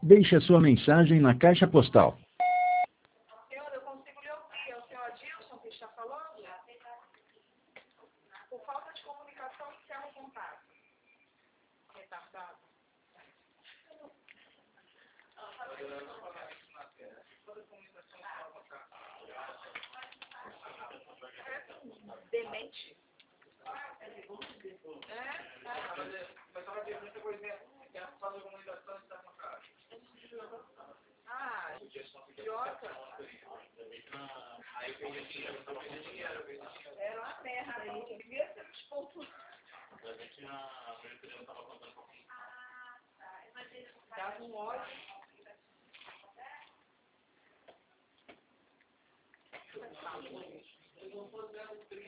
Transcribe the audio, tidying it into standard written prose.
Deixe a sua mensagem na caixa postal. Senhor, eu consigo lhe ouvir. É o senhor Adilson que está falando? Por falta de comunicação, encerra o contato. Retardado. Demente. Mas ela diz muita coisa, quer fazer comunicação e está com a cara. Ah, idiota. Aí eu perdi dinheiro, Era uma merda aí. Devia ser expulso. Dava um ódio. Eu não vou dar o